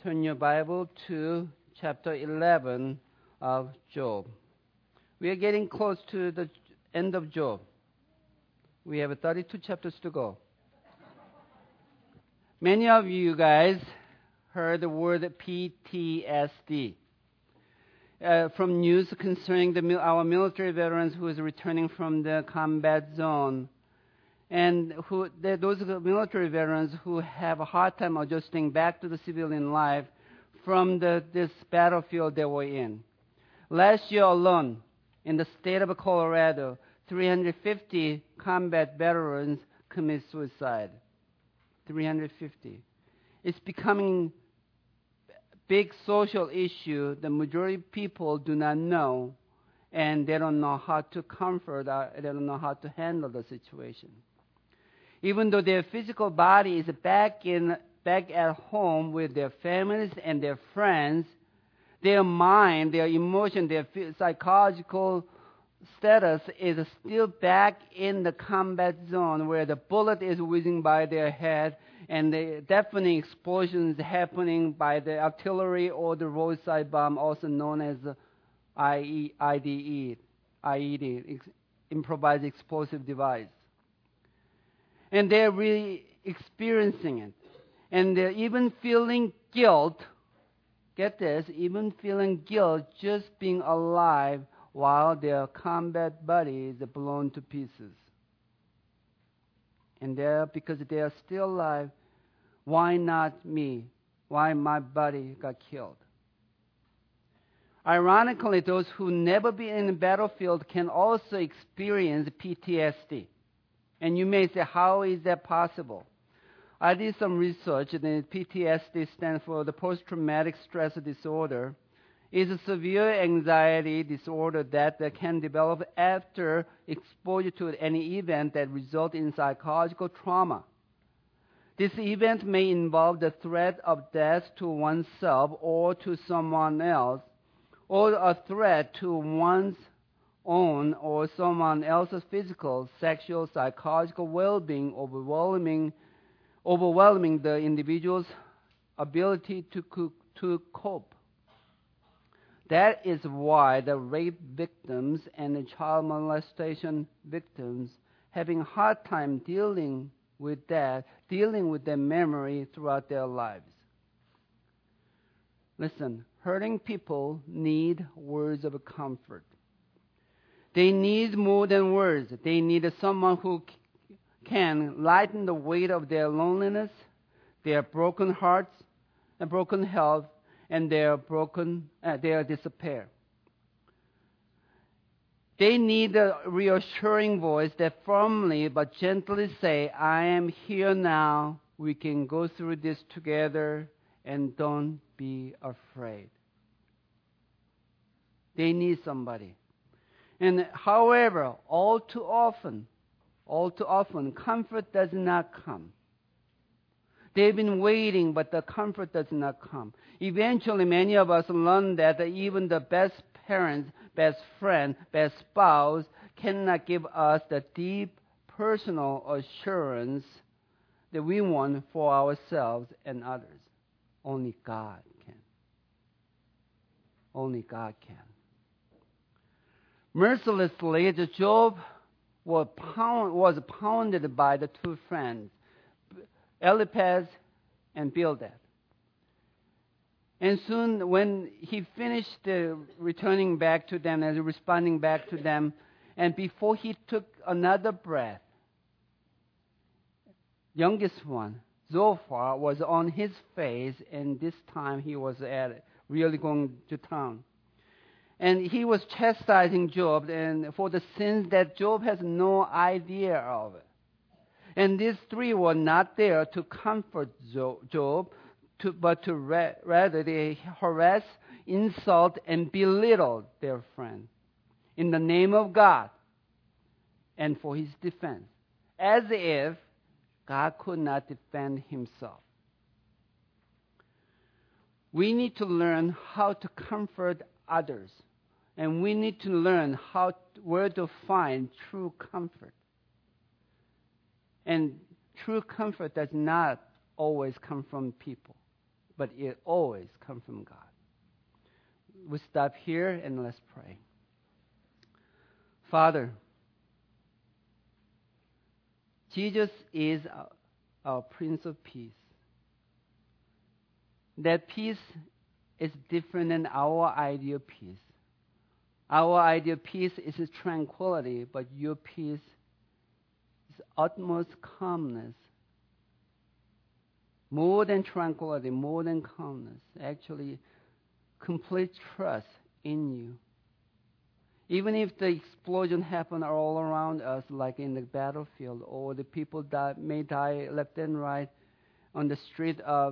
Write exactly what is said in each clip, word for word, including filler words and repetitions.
turn your Bible to chapter eleven of Job. We are getting close to the end of Job. We have thirty-two chapters to go. Many of you guys heard the word P T S D uh, from news concerning the, our military veterans who is returning from the combat zone. And who, those are the military veterans who have a hard time adjusting back to the civilian life from the, this battlefield they were in. Last year alone, in the state of Colorado, three hundred fifty combat veterans commit suicide. three hundred fifty. It's becoming a big social issue. The majority of people do not know, and they don't know how to comfort, uh, they don't know how to handle the situation. Even though their physical body is back in back at home with their families and their friends, their mind, their emotion, their psychological status is still back in the combat zone where the bullet is whizzing by their head and the deafening explosions happening by the artillery or the roadside bomb, also known as I E D, I E D, improvised explosive device. And they're really experiencing it. And they're even feeling guilt, get this, even feeling guilt just being alive while their combat buddies are blown to pieces. And they're, because they are still alive, why not me? Why my buddy got killed? Ironically, those who never been in the battlefield can also experience P T S D. And you may say, how is that possible? I did some research, and P T S D stands for the post-traumatic stress disorder. It's a severe anxiety disorder that, that can develop after exposure to any event that results in psychological trauma. This event may involve the threat of death to oneself or to someone else, or a threat to one's own or someone else's physical, sexual, psychological well-being, overwhelming, overwhelming the individual's ability to, co- to cope. That is why the rape victims and the child molestation victims having a hard time dealing with that, dealing with their memory throughout their lives. Listen, hurting people need words of comfort. They need more than words. They need someone who can lighten the weight of their loneliness, their broken hearts, and broken health, and their broken, uh, their despair. They need a reassuring voice that firmly but gently say, I am here now. We can go through this together, and don't be afraid. They need somebody. And however, all too often, all too often, comfort does not come. They've been waiting, but the comfort does not come. Eventually, many of us learn that even the best parents, best friend, best spouse cannot give us the deep personal assurance that we want for ourselves and others. Only God can. Only God can. Mercilessly, Job was, pound, was pounded by the two friends, Eliphaz and Bildad. And soon, when he finished uh, returning back to them and responding back to them, and before he took another breath, youngest one, Zophar, was on his face, and this time he was at really going to town. And he was chastising Job and for the sins that Job has no idea of. And these three were not there to comfort Job, to, but to ra- rather they harass, insult, and belittle their friend in the name of God and for his defense, as if God could not defend himself. We need to learn how to comfort others. And we need to learn how where to find true comfort. And true comfort does not always come from people. but it always comes from God. We stop here and let's pray. Father, Jesus is our, our Prince of Peace. That peace is different than our ideal peace. Our ideal peace is tranquility, but your peace is utmost calmness. More than tranquility, more than calmness. Actually, complete trust in you. Even if the explosion happen all around us, like in the battlefield, or the people that may die left and right on the street of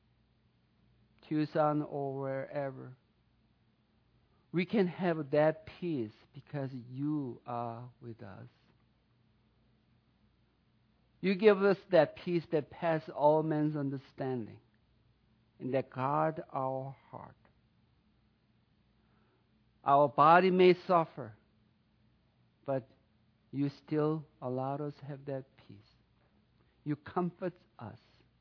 Tucson or wherever, we can have that peace because you are with us. You give us that peace that passes all men's understanding, and that guard our heart. Our body may suffer, but you still allow us to have that peace. You comfort us.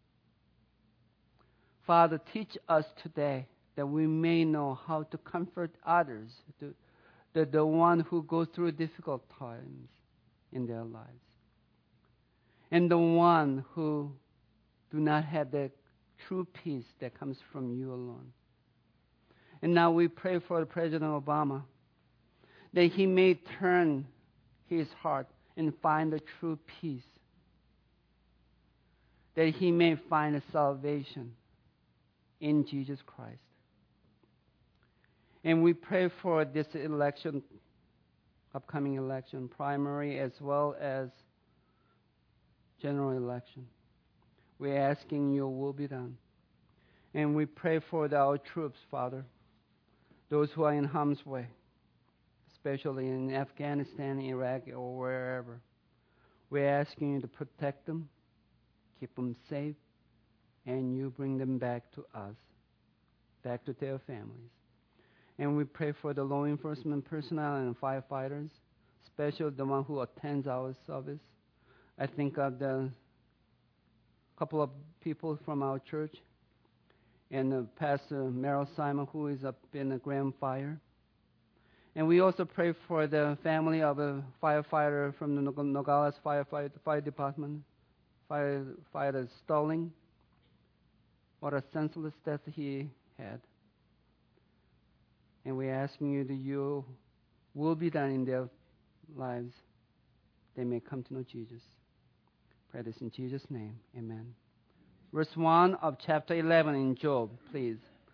Father, teach us today that we may know how to comfort others, the, the, the one who goes through difficult times in their lives, and the one who do not have the true peace that comes from you alone. And now we pray for President Obama, that he may turn his heart and find the true peace, that he may find a salvation in Jesus Christ. And we pray for this election, upcoming election, primary as well as general election. We're asking your will be done. And we pray for the, our troops, Father, those who are in harm's way, especially in Afghanistan, Iraq, or wherever. We're asking you to protect them, keep them safe, and you bring them back to us, back to their families. And we pray for the law enforcement personnel and firefighters, especially the one who attends our service. I think of the couple of people from our church, and uh, Pastor Merrill Simon, who is up in the Grand Fire. And we also pray for the family of a firefighter from the Nogales Fire, Fire, Fire Department, firefighter Stalling. What a senseless death he had. And we're asking you that you will be done in their lives. They may come to know Jesus. Pray this in Jesus' name. Amen. Verse one of chapter eleven in Job, please.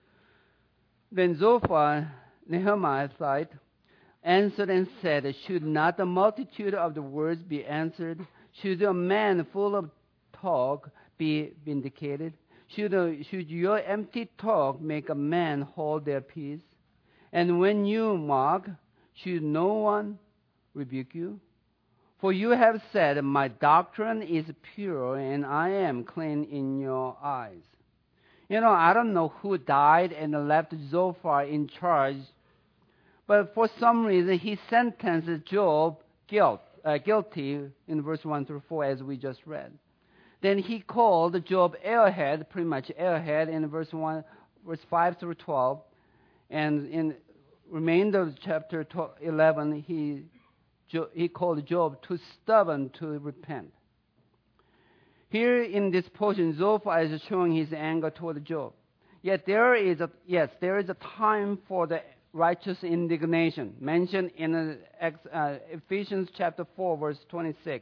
Then Zophar, Nehemiahite, answered and said, should not the multitude of the words be answered? Should a man full of talk be vindicated? Should, a, should your empty talk make a man hold their peace? And when you mock, should no one rebuke you? For you have said, my doctrine is pure, and I am clean in your eyes. You know, I don't know who died and left Zophar in charge, but for some reason he sentenced Job guilt, uh, guilty in verse one through four, as we just read. Then he called Job airhead, pretty much airhead, in verse one, verse five through twelve. And in remainder of chapter eleven, he he called Job too stubborn to repent. Here in this portion, Zophar is showing his anger toward Job. Yet there is a yes, there is a time for the righteous indignation mentioned in uh, Ephesians chapter four, verse twenty-six.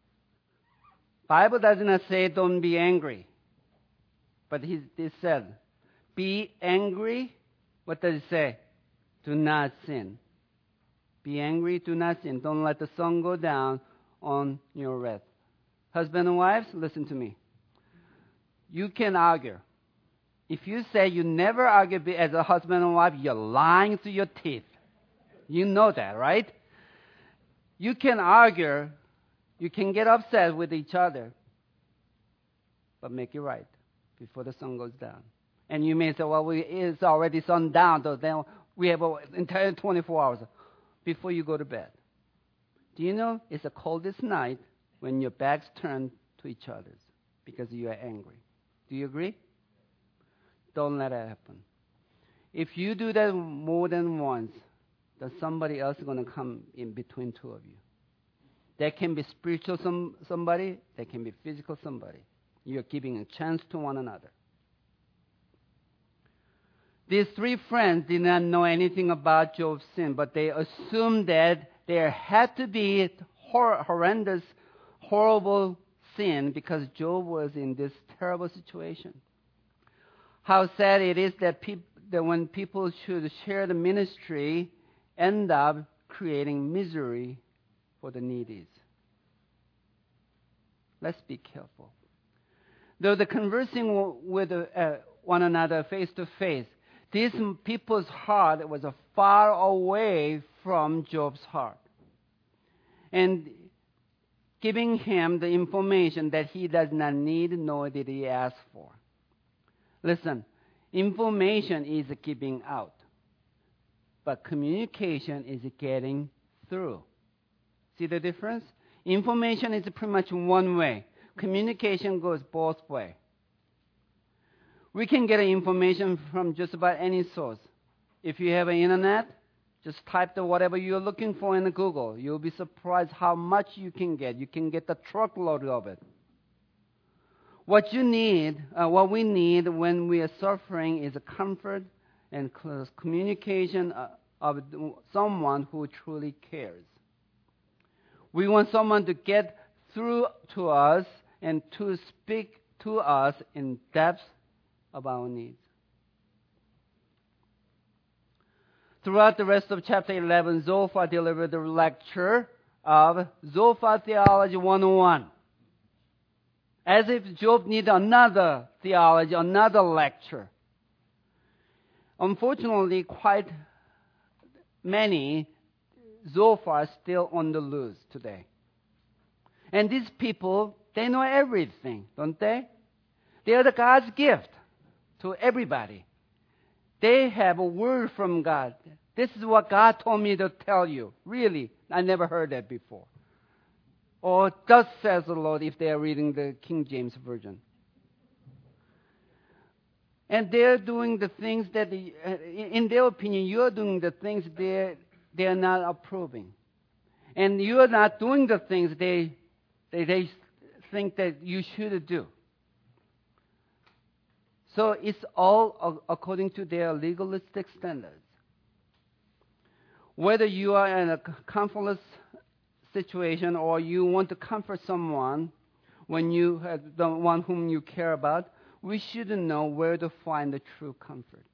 Bible does not say don't be angry, but he, he said, be angry. What does it say? Do not sin. Be angry, do not sin. Don't let the sun go down on your wrath. Husband and wives, listen to me. You can argue. If you say you never argue as a husband and wife, you're lying through your teeth. You know that, right? You can argue. You can get upset with each other, but make it right before the sun goes down. And you may say, well, we, it's already sundown, so then we have an entire twenty-four hours before you go to bed. Do you know it's the coldest night when your backs turn to each other's because you are angry? Do you agree? Don't let it happen. If you do that more than once, then somebody else is going to come in between two of you. That can be spiritual some, somebody. That can be physical somebody. You're giving a chance to one another. These three friends did not know anything about Job's sin, but they assumed that there had to be hor- horrendous, horrible sin because Job was in this terrible situation. How sad it is that, peop- that when people should share the ministry, end up creating misery for the needy. Let's be careful. Though the conversing with uh, one another face to face, these people's heart was far away from Job's heart. And giving him the information that he does not need nor did he ask for. Listen, information is giving out, but communication is getting through. See the difference? Information is pretty much one way. Communication goes both ways. We can get information from just about any source. If you have an internet, just type the whatever you're looking for in the Google. You'll be surprised how much you can get. You can get the truckload of it. What you need, uh, what we need when we are suffering is a comfort and close communication of someone who truly cares. We want someone to get through to us and to speak to us in depth of our needs. Throughout the rest of chapter eleven, Zophar delivered the lecture of Zophar Theology one oh one. As if Job needed another theology, another lecture. Unfortunately, quite many Zophar are still on the loose today. And these people, they know everything, don't they? They are the God's gift to everybody. They have a word from God. This is what God told me to tell you. Really, I never heard that before. Or thus says the Lord if they are reading the King James Version. And they're doing the things that, in their opinion, you're doing the things they're, they're not approving. And you're not doing the things they, they, they think that you should do. So it's all according to their legalistic standards. Whether you are in a conflictless situation or you want to comfort someone when you have the one whom you care about, we should know where to find the true comfort.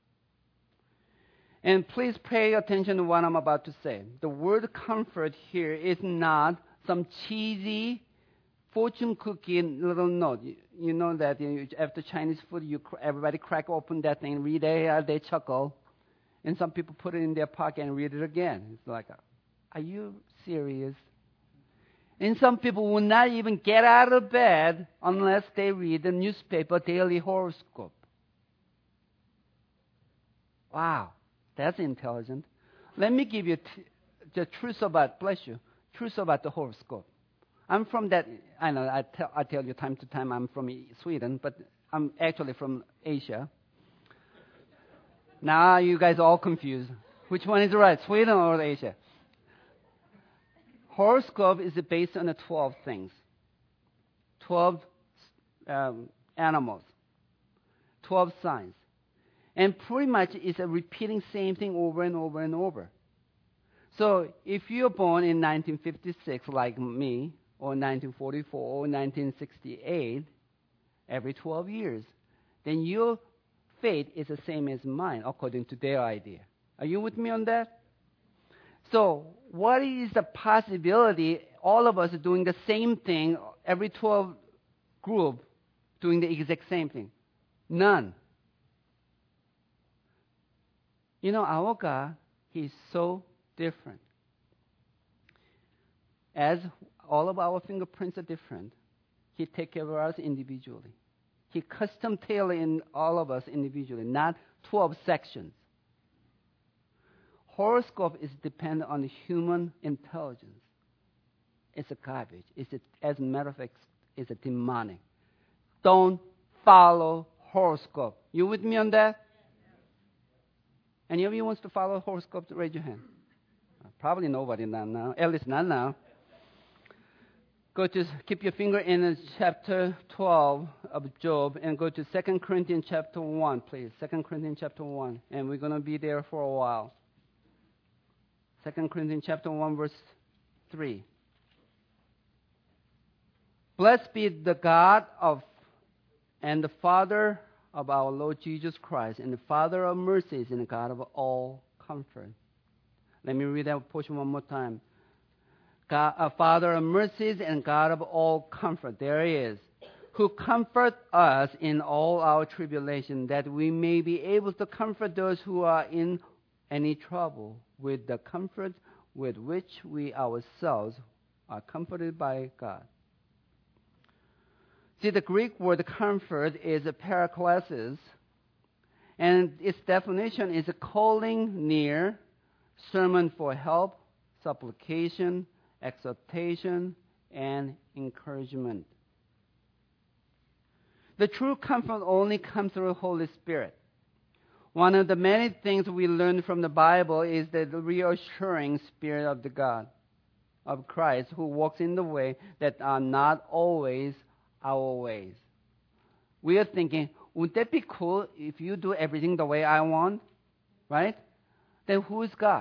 And please pay attention to what I'm about to say. The word comfort here is not some cheesy fortune cookie little note. You, you know that you, after Chinese food, you everybody crack open that thing, read it, they chuckle. And some people put it in their pocket and read it again. It's like, are you serious? And some people will not even get out of bed unless they read the newspaper daily horoscope. Wow, that's intelligent. Let me give you t- the truth about, bless you, truth about the horoscope. I'm from that, I know, I tell, I tell you time to time I'm from Sweden, but I'm actually from Asia. Now you guys are all confused. Which one is right, Sweden or Asia? Horoscope is based on the twelve things. twelve um, animals. twelve signs. And pretty much it's a repeating same thing over and over and over. So if you're born in nineteen fifty-six like me, or nineteen forty-four, or nineteen sixty-eight, every twelve years, then your fate is the same as mine, according to their idea. Are you with me on that? So, what is the possibility all of us doing the same thing, every twelve group doing the exact same thing? None. You know, our God, He's so different. As all of our fingerprints are different, He takes care of us individually. He custom tailored in all of us individually, not twelve sections. Horoscope is dependent on human intelligence. It's a garbage. It's a, as a matter of fact, it's a demonic. Don't follow horoscope. You with me on that? Any of you wants to follow horoscope? Raise your hand. Probably nobody not now. At least not now. Go to keep your finger in chapter twelve of Job and go to Second Corinthians chapter one, please. Second Corinthians chapter one, and we're going to be there for a while. Second Corinthians chapter one, verse three. Blessed be the God of and the Father of our Lord Jesus Christ, and the Father of mercies, and the God of all comfort. Let me read that portion one more time. God, uh, Father of mercies and God of all comfort. There He is. Who comfort us in all our tribulation, that we may be able to comfort those who are in any trouble with the comfort with which we ourselves are comforted by God. See, the Greek word comfort is a paraklesis, and its definition is a calling near, sermon for help, supplication, exhortation, and encouragement. The true comfort only comes through the Holy Spirit. One of the many things we learn from the Bible is the reassuring Spirit of the God, of Christ, who walks in the way that are not always our ways. We are thinking, would that be cool if you do everything the way I want? Right? Then who is God?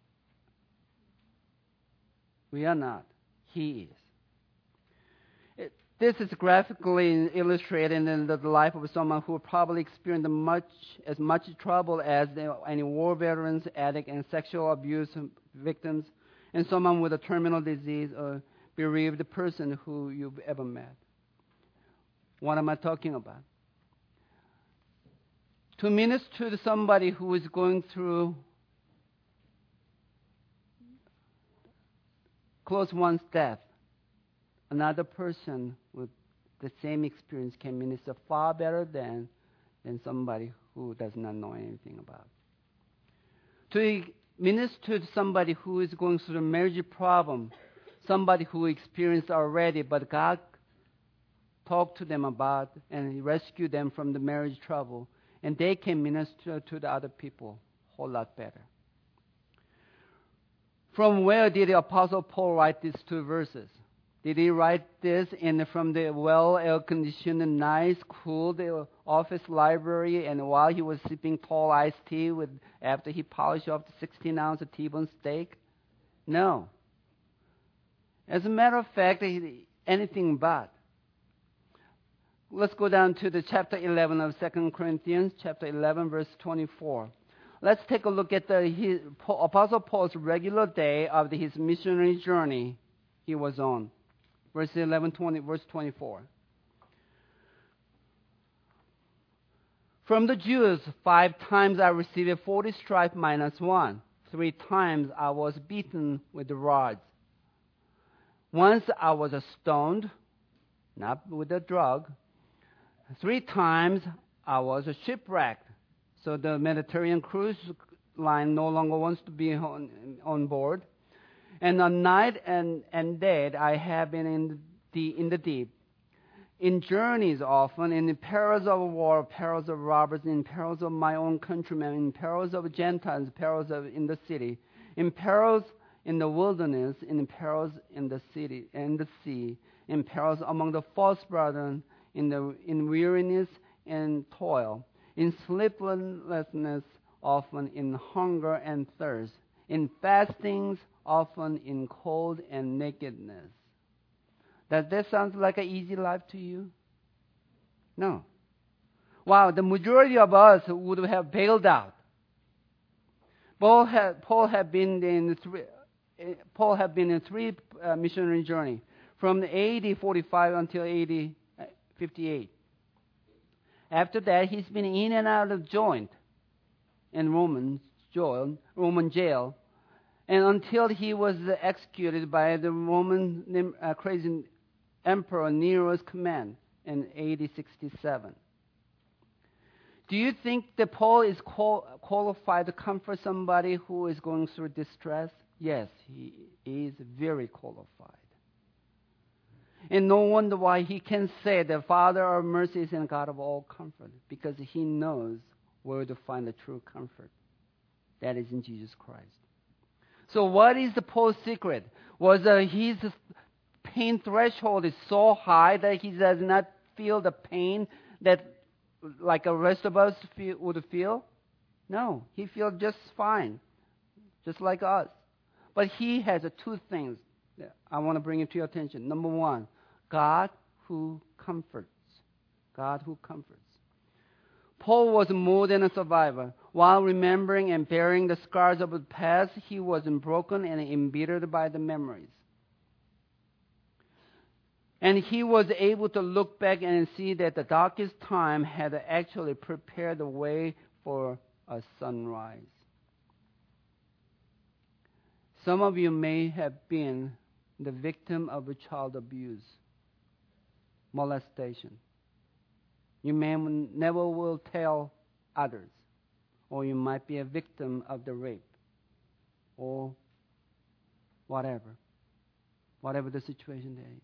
We are not. He is. It, this is graphically illustrated in the, the life of someone who probably experienced much as much trouble as the, any war veterans, addict, and sexual abuse victims, and someone with a terminal disease or bereaved person who you've ever met. What am I talking about? To minister to somebody who is going through close one's death, another person with the same experience can minister far better than, than somebody who does not know anything about. To minister to somebody who is going through a marriage problem, somebody who experienced already, but God talk to them about and rescue them from the marriage trouble, and they can minister to the other people a whole lot better. From where did the Apostle Paul write these two verses? Did he write this in from the well air-conditioned, nice, cool office library, and while he was sipping tall iced tea with after he polished off the sixteen ounce T-bone steak? No. As a matter of fact, anything but. Let's go down to the chapter eleven of Second Corinthians, chapter eleven, verse twenty-four. Let's take a look at the his, Apostle Paul's regular day of the, his missionary journey he was on. Verse eleven, twenty, verse twenty-four. From the Jews, five times I received forty stripes minus one. Three times I was beaten with the rods. Once I was stoned, not with a drug. Three times I was shipwrecked. So the Mediterranean cruise line no longer wants to be on, on board. And on night and, and day I have been in the, in the deep. In journeys often, in perils of war, perils of robbers, in perils of my own countrymen, in perils of Gentiles, perils of in the city, in perils in the wilderness, in perils in the city, in the sea, in perils among the false brethren, in the in weariness and toil, in sleeplessness, often in hunger and thirst, in fastings, often in cold and nakedness. Does that sound like an easy life to you? No. Wow, the majority of us would have bailed out. Paul had, Paul had been in three, Paul had been in three uh, missionary journey from A D forty-five until A D fifty-eight. After that, he's been in and out of joint in Roman jail, Roman jail, and until he was executed by the Roman uh, crazy Emperor Nero's command in A D sixty-seven. Do you think that Paul is qual- qualified to comfort somebody who is going through distress? Yes, he is very qualified. And no wonder why he can say the Father of mercies and God of all comfort, because he knows where to find the true comfort. That is in Jesus Christ. So what is the Paul's secret? Was uh, his pain threshold is so high that he does not feel the pain that like the rest of us feel, would feel? No, he feels just fine, just like us. But he has uh, two things that I want to bring it to your attention. Number one, God who comforts. God who comforts. Paul was more than a survivor. While remembering and bearing the scars of the past, he was broken and embittered by the memories. And he was able to look back and see that the darkest time had actually prepared the way for a sunrise. Some of you may have been the victim of a child abuse, molestation. You may never will tell others, or you might be a victim of the rape, or whatever, whatever the situation there is.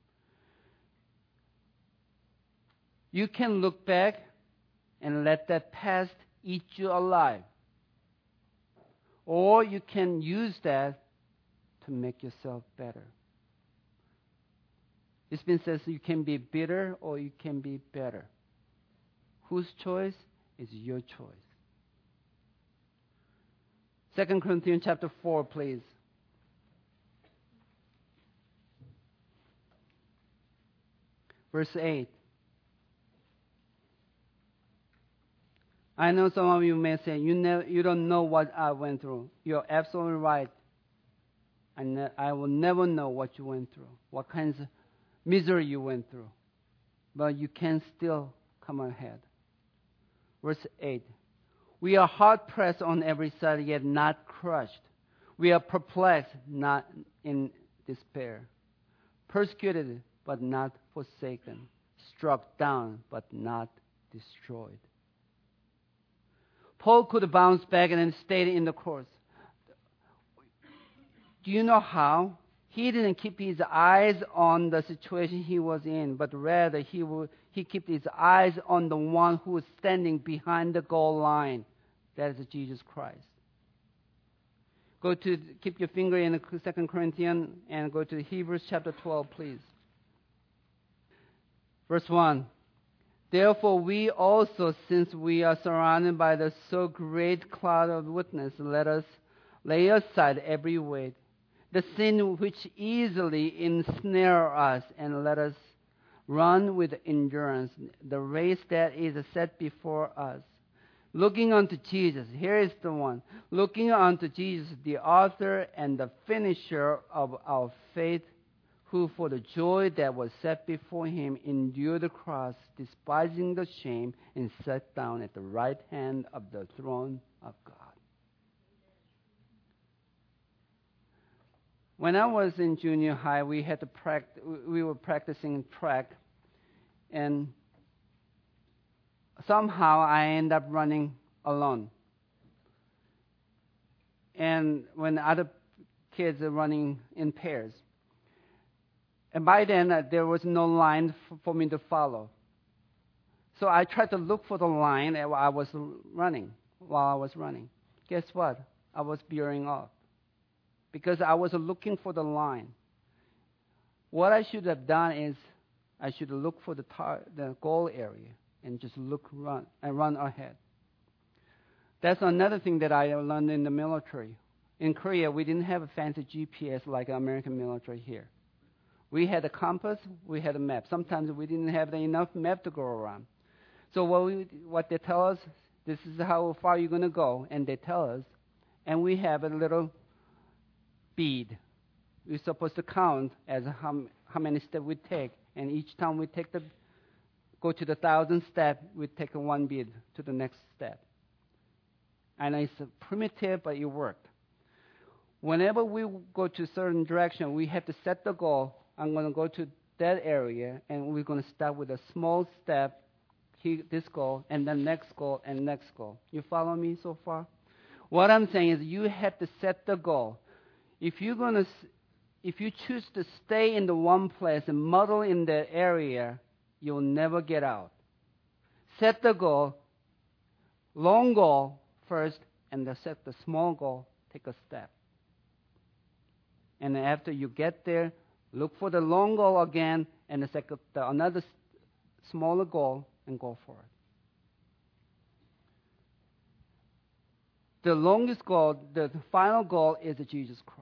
You can look back and let that past eat you alive. Or you can use that to make yourself better. It's been said you can be bitter or you can be better. Whose choice is your choice? Second Corinthians chapter four, please. Verse eight. I know some of you may say, you, never, you don't know what I went through. You're absolutely right. I, ne- I will never know what you went through, what kinds of misery you went through. But you can still come ahead. Verse eight. We are hard-pressed on every side, yet not crushed. We are perplexed, not in despair. Persecuted, but not forsaken. Struck down, but not destroyed. Paul could bounce back and then stay in the course. Do you know how? He didn't keep his eyes on the situation he was in, but rather he would, he kept his eyes on the one who was standing behind the goal line. That is Jesus Christ. Go to, keep your finger in Second Corinthians and go to Hebrews chapter twelve, please. Verse one. Therefore, we also, since we are surrounded by the so great cloud of witness, let us lay aside every weight, the sin which easily ensnare us, and let us run with endurance the race that is set before us. Looking unto Jesus, here is the one. Looking unto Jesus, the author and the finisher of our faith, who for the joy that was set before him endured the cross, despising the shame, and sat down at the right hand of the throne of God. When I was in junior high, we had to practice, we were practicing track, and somehow I ended up running alone. And when other kids are running in pairs. And by then, uh, there was no line f- for me to follow. So I tried to look for the line while I was running, while I was running. Guess what? I was veering off because I was looking for the line. What I should have done is I should look for the tar- the goal area and just look run and run ahead. That's another thing that I learned in the military. In Korea, we didn't have a fancy G P S like American military here. We had a compass, we had a map. Sometimes we didn't have enough map to go around. So what, we, what they tell us, this is how far you're going to go, and they tell us, and we have a little bead. We're supposed to count as how, how many steps we take, and each time we take the, go to the thousand step, we take a one bead to the next step. And it's primitive, but it worked. Whenever we go to a certain direction, we have to set the goal. I'm going to go to that area, and we're going to start with a small step, this goal, and then next goal, and next goal. You follow me so far? What I'm saying is you have to set the goal. If you're going to, if you choose to stay in the one place and muddle in that area, you'll never get out. Set the goal, long goal first, and then set the small goal, take a step. And after you get there, look for the long goal again, and the second, the, another smaller goal, and go for it. The longest goal, the final goal is Jesus Christ.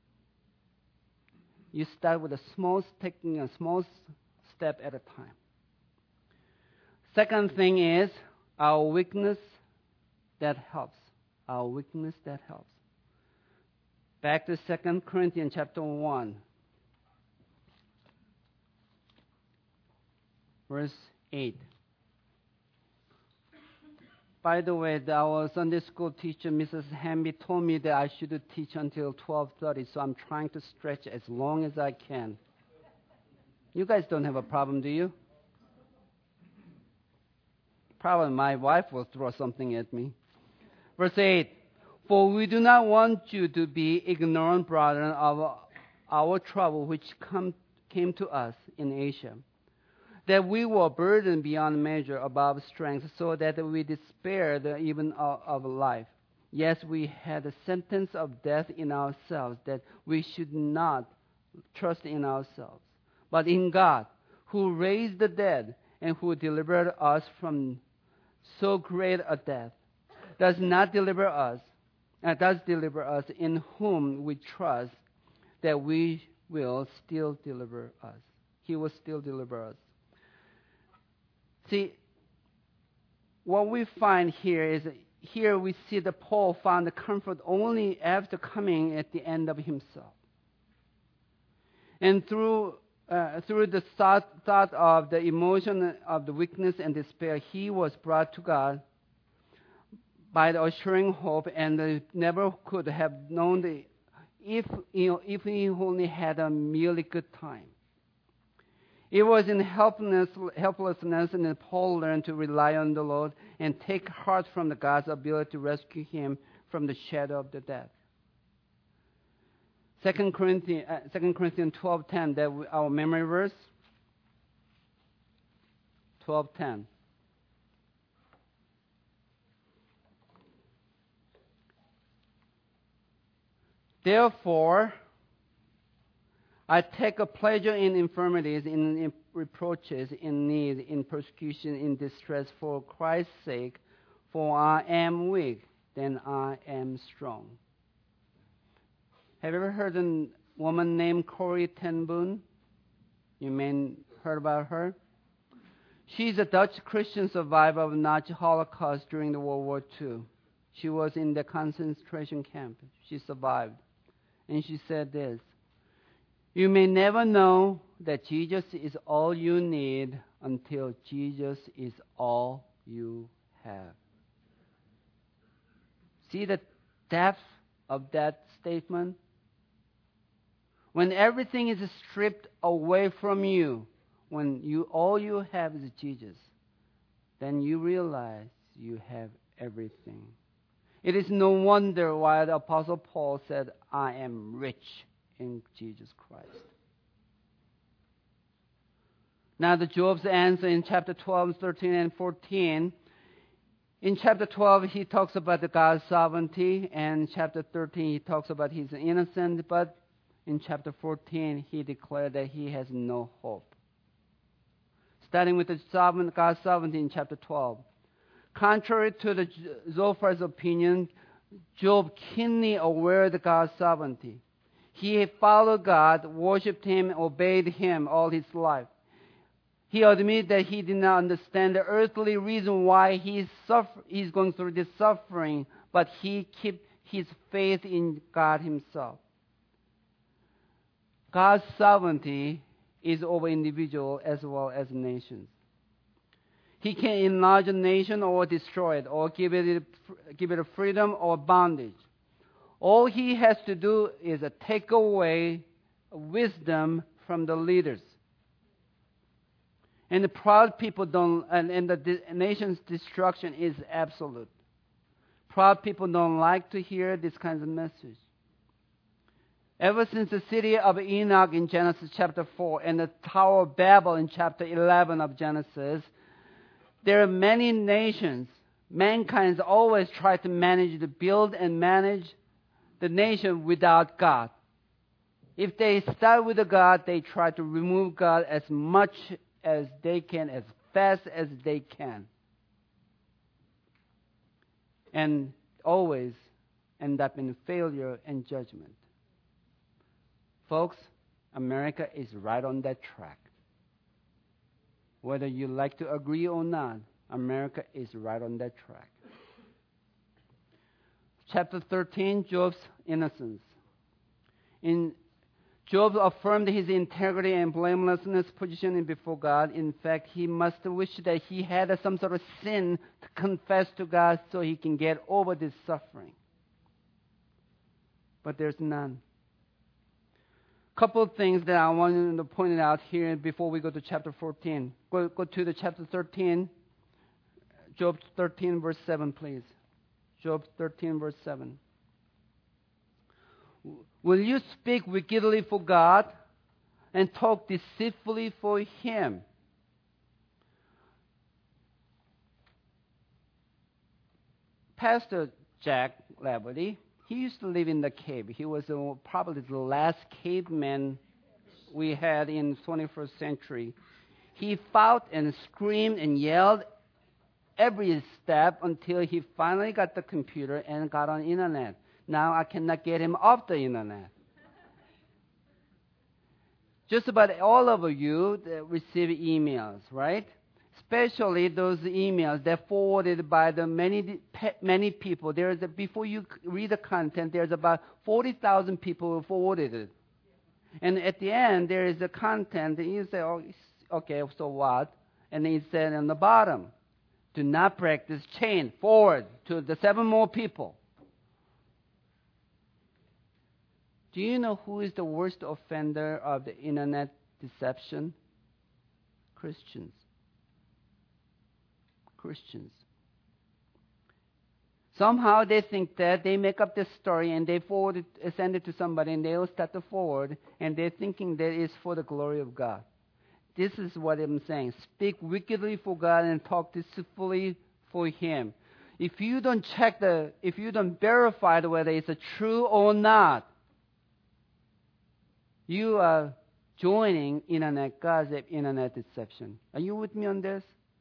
You start with a small, taking a small step at a time. Second thing is our weakness that helps. Our weakness that helps. Back to Second Corinthians chapter one, verse eight. By the way, our Sunday school teacher, Missus Hamby, told me that I should teach until twelve thirty, so I'm trying to stretch as long as I can. You guys don't have a problem, do you? Probably my wife will throw something at me. Verse eight, for we do not want you to be ignorant, brethren, of our trouble which come, came to us in Asia, that we were burdened beyond measure above strength, so that we despaired even of, of life. Yes, we had a sentence of death in ourselves, that we should not trust in ourselves, but in God, who raised the dead and who delivered us from so great a death, does not deliver us, uh, does deliver us, in whom we trust that we will still deliver us. He will still deliver us. See, what we find here is, here we see that Paul found the comfort only after coming at the end of himself. And through uh, through the thought, thought of the emotion of the weakness and despair, he was brought to God by the assuring hope, and uh, never could have known the, if, you know, if he only had a merely good time. It was in helplessness, helplessness that Paul learned to rely on the Lord and take heart from the God's ability to rescue him from the shadow of the death. Second Corinthians, uh, Second Corinthians twelve ten, that our memory verse. twelve ten. Therefore, I take a pleasure in infirmities, in, in reproaches, in need, in persecution, in distress, for Christ's sake. For I am weak, then I am strong. Have you ever heard a woman named Corrie ten Boom? You may have heard about her. She's a Dutch Christian survivor of the Nazi Holocaust during the World War Two. She was in the concentration camp. She survived. And she said this: you may never know that Jesus is all you need until Jesus is all you have. See the depth of that statement? When everything is stripped away from you, when you all you have is Jesus, then you realize you have everything. It is no wonder why the Apostle Paul said, I am rich in Jesus Christ. Now the Job's answer in chapter twelve, thirteen, and fourteen. In chapter twelve, he talks about the God's sovereignty, and in chapter thirteen, he talks about he's innocent, but in chapter fourteen, he declared that he has no hope. Starting with the sovereign, God's sovereignty in chapter twelve. Contrary to the Zophar's opinion, Job keenly aware of God's sovereignty. He followed God, worshipped Him, obeyed Him all his life. He admitted that he did not understand the earthly reason why he's, suffer- he's going through this suffering, but he kept his faith in God Himself. God's sovereignty is over individual as well as nations. He can enlarge a nation or destroy it, or give it, give it a freedom or bondage. All He has to do is uh, take away wisdom from the leaders. And the proud people don't, and, and the de- nation's destruction is absolute. Proud people don't like to hear this kind of message. Ever since the city of Enoch in Genesis chapter four and the Tower of Babel in chapter eleven of Genesis, there are many nations. Mankind has always tried to manage, to build and manage the nation without God. If they start with a God, they try to remove God as much as they can, as fast as they can. And always end up in failure and judgment. Folks, America is right on that track. Whether you like to agree or not, America is right on that track. Chapter thirteen, Job's innocence. In Job affirmed his integrity and blamelessness position before God. In fact, he must wish that he had some sort of sin to confess to God so he can get over this suffering. But there's none. Couple of things that I want to point out here before we go to chapter fourteen. Go, go to the chapter thirteen, Job thirteen, verse seven, please. Job thirteen, verse seven. Will you speak wickedly for God and talk deceitfully for Him? Pastor Jack Laverty, he used to live in the cave. He was uh, probably the last caveman we had in the twenty-first century. He fought and screamed and yelled every step until he finally got the computer and got on the internet. Now I cannot get him off the internet. Just about all of you that receive emails, right? Especially those emails that forwarded by the many many people. There's a, before you read the content, there's about forty thousand people who forwarded it. And at the end, there is a content, and you say, oh, okay, so what? And then it said on the bottom, do not break this chain, forward to the seven more people. Do you know who is the worst offender of the internet deception? Christians. Christians. Somehow they think that they make up this story and they forward it, send it to somebody, and they'll start to forward, and they're thinking that it's for the glory of God. This is what I'm saying. Speak wickedly for God and talk deceitfully for Him. If you don't check the, if you don't verify whether it's true or not, you are joining internet gossip, internet deception. Are you with me on this?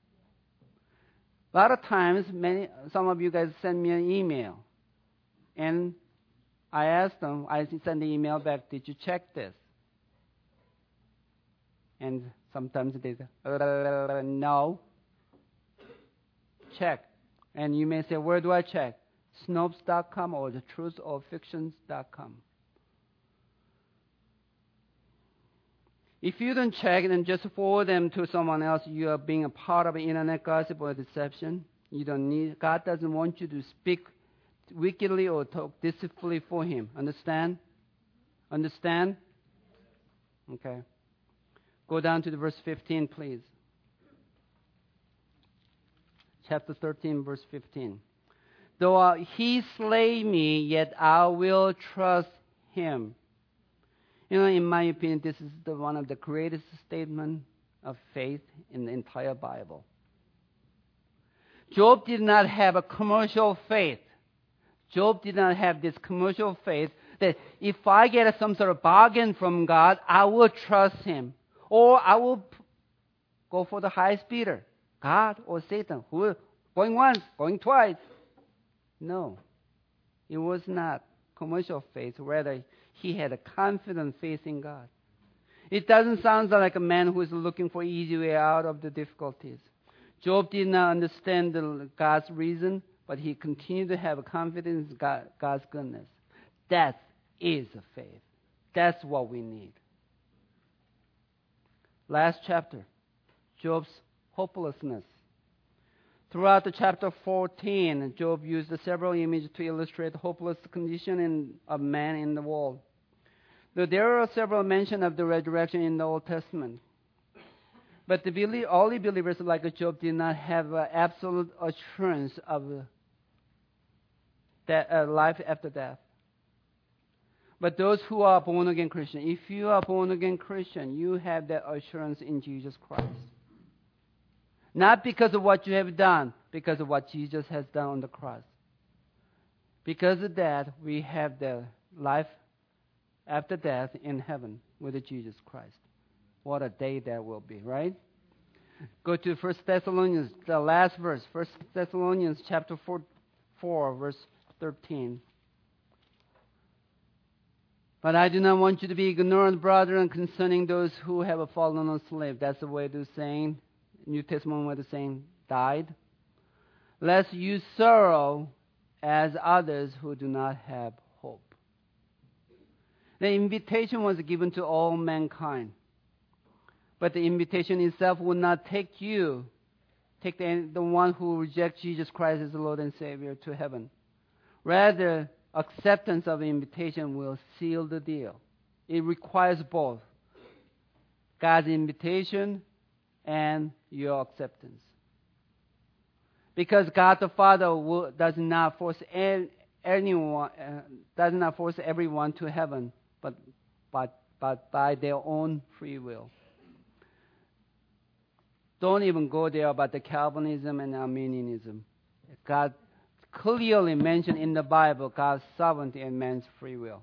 A lot of times, many, some of you guys send me an email, and I ask them, I send the email back, did you check this? And sometimes they say, uh, no. Check. And you may say, where do I check? Snopes dot com or the truth or fictions dot com. If you don't check and just forward them to someone else, you are being a part of internet gossip or deception. You don't need. God doesn't want you to speak wickedly or talk deceitfully for Him. Understand? Understand? Okay. Go down to the verse fifteen, please. Chapter thirteen, verse fifteen. Though He slay me, yet I will trust Him. You know, in my opinion, this is the, one of the greatest statements of faith in the entire Bible. Job did not have a commercial faith. Job did not have this commercial faith that if I get some sort of bargain from God, I will trust Him. Or I will go for the highest bidder, God or Satan, who will going once, going twice. No, it was not commercial faith. Rather, he had a confident faith in God. It doesn't sound like a man who is looking for an easy way out of the difficulties. Job did not understand the, God's reason, but he continued to have a confidence in God, God's goodness. That is a faith. That's what we need. Last chapter, Job's hopelessness. Throughout the chapter fourteen, Job used several images to illustrate the hopeless condition in, of man in the world. Though there are several mentions of the resurrection in the Old Testament. But the belie- early believers like Job did not have uh, absolute assurance of uh, that, uh, life after death. But those who are born again Christian, if you are born again Christian, you have that assurance in Jesus Christ. Not because of what you have done, because of what Jesus has done on the cross. Because of that, we have the life after death in heaven with Jesus Christ. What a day that will be, right? Go to First Thessalonians, the last verse. First Thessalonians chapter four, four, verse thirteen. But I do not want you to be ignorant, brethren, concerning those who have fallen asleep. That's the way to saying, New Testament way to saying, died. Lest you sorrow as others who do not have hope. The invitation was given to all mankind. But the invitation itself would not take you, take the, the one who rejects Jesus Christ as the Lord and Savior to heaven. Rather, acceptance of the invitation will seal the deal. It requires both God's invitation and your acceptance. Because God the Father will, does not force anyone, uh, does not force everyone to heaven, but, but, but by their own free will. Don't even go there about the Calvinism and Arminianism. God clearly mentioned in the Bible God's sovereignty and man's free will.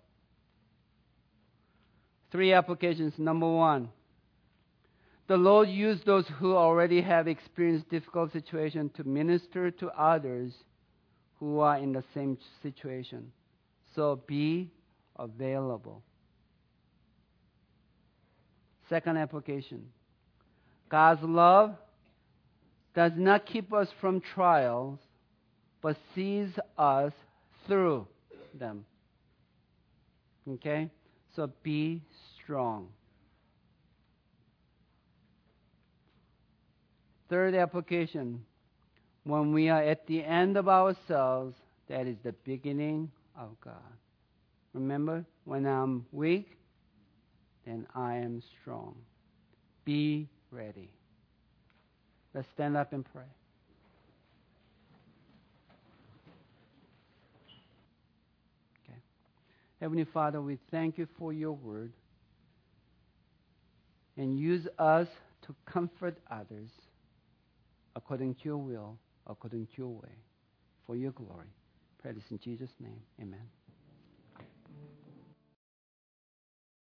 Three applications. Number one, the Lord used those who already have experienced difficult situation to minister to others who are in the same situation. So be available. Second application. God's love does not keep us from trials, but sees us through them. Okay? So be strong. Third application. When we are at the end of ourselves, that is the beginning of God. Remember, when I'm weak, then I am strong. Be ready. Let's stand up and pray. Okay. Heavenly Father, we thank you for your word. And use us to comfort others according to your will, according to your way, for your glory. Pray this in Jesus' name. Amen.